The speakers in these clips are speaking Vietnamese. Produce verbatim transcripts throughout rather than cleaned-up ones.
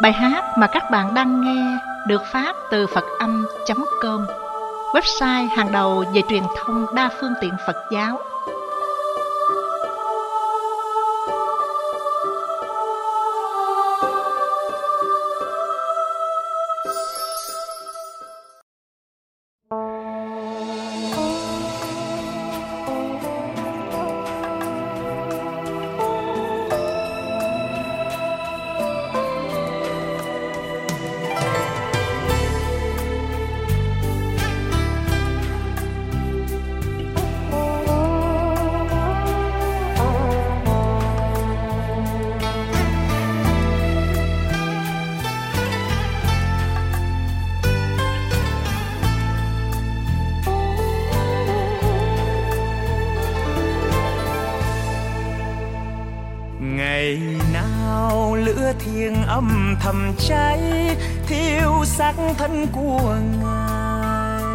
Bài hát mà các bạn đang nghe được phát từ phật âm chấm com, website hàng đầu về truyền thông đa phương tiện Phật giáo. Ngày nào lửa thiêng âm thầm cháy, thiêu xác thân của Ngài.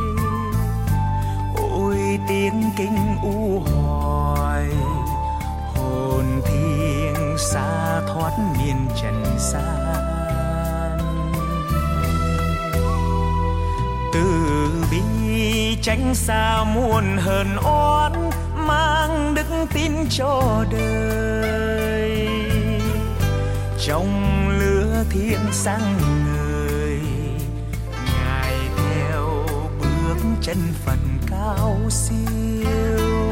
Ôi tiếng kinh u hoài, hồn thiêng xa thoát miền trần gian. Từ bi tránh xa muôn hờn oán, mang đức tin cho đời. Trong lửa thiêng sáng ngời, Ngài theo bước chân Phật cao siêu.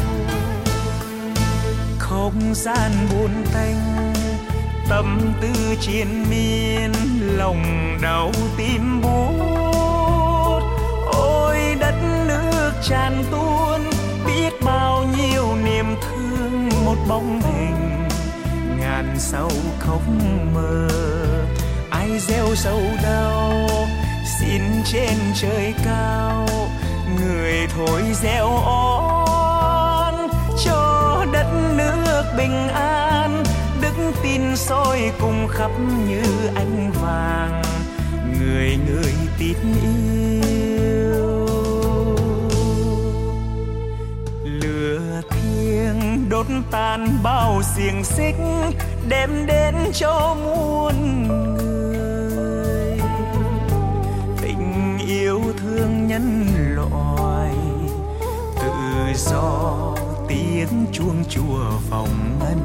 Không gian buồn tênh, tâm tư triền miên, lòng đau tim buốt. Ôi đất nước tràn tuôn, biết bao nhiêu niềm thương một bóng hình. Ngàn sâu không mơ, ai gieo sầu đau, xin trên trời cao người thổi gieo on. Cho đất nước bình an, đức tin soi cùng khắp như ánh vàng, người người tín yêu. Lửa thiêng đốt tan bao xiềng xích, đem đến cho muôn người tình yêu thương nhân loại. Tự do tiếng chuông chùa vòng ngân,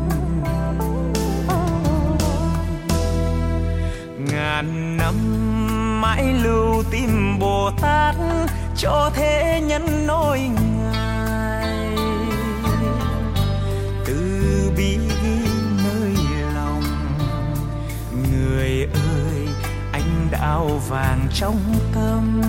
ngàn năm mãi lưu tim Bồ Tát cho thế nhân nối Ngài. Từ bi ghi nơi lòng, người ơi anh đạo vàng trong tâm.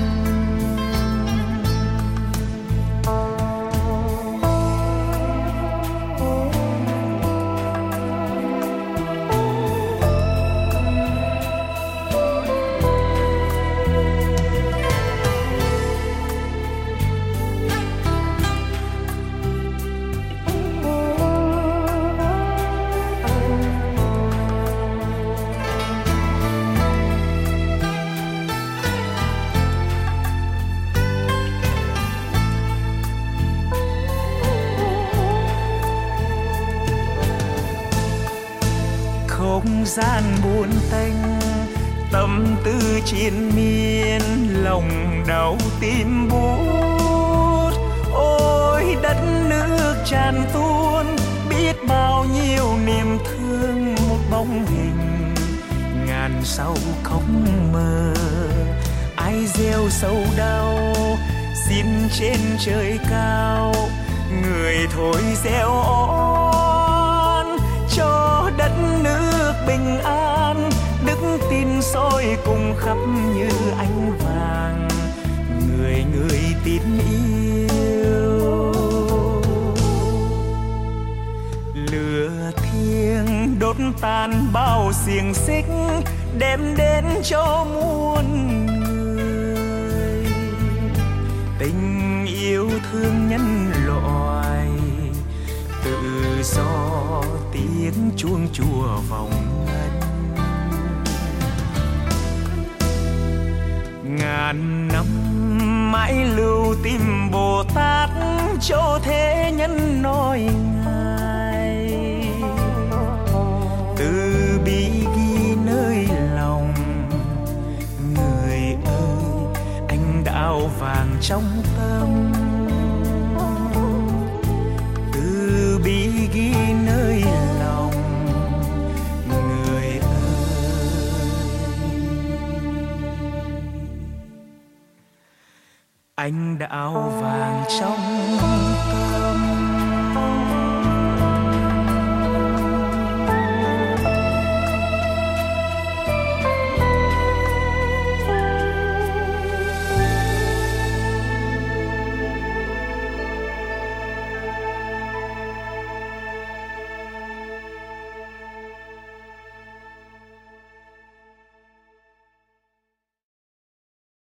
Không gian buồn tênh, tâm tư triền miên, lòng đau tim buốt. Ôi đất nước tràn tuôn, biết bao nhiêu niềm thương một bóng hình. Ngàn sâu không mơ, ai gieo sầu đau, xin trên trời cao người thổi gieo on. Cho đất nước bình an, đức tin soi cùng khắp như ánh vàng, người người tín yêu. Lửa thiêng đốt tan bao xiềng xích, đem đến cho muôn người tình yêu thương nhân loại. Tự do tiếng chuông chùa vòng ngân, ngàn năm mãi lưu tim Bồ Tát cho thế nhân nói Ngài. Từ bi ghi nơi anh đào vàng trong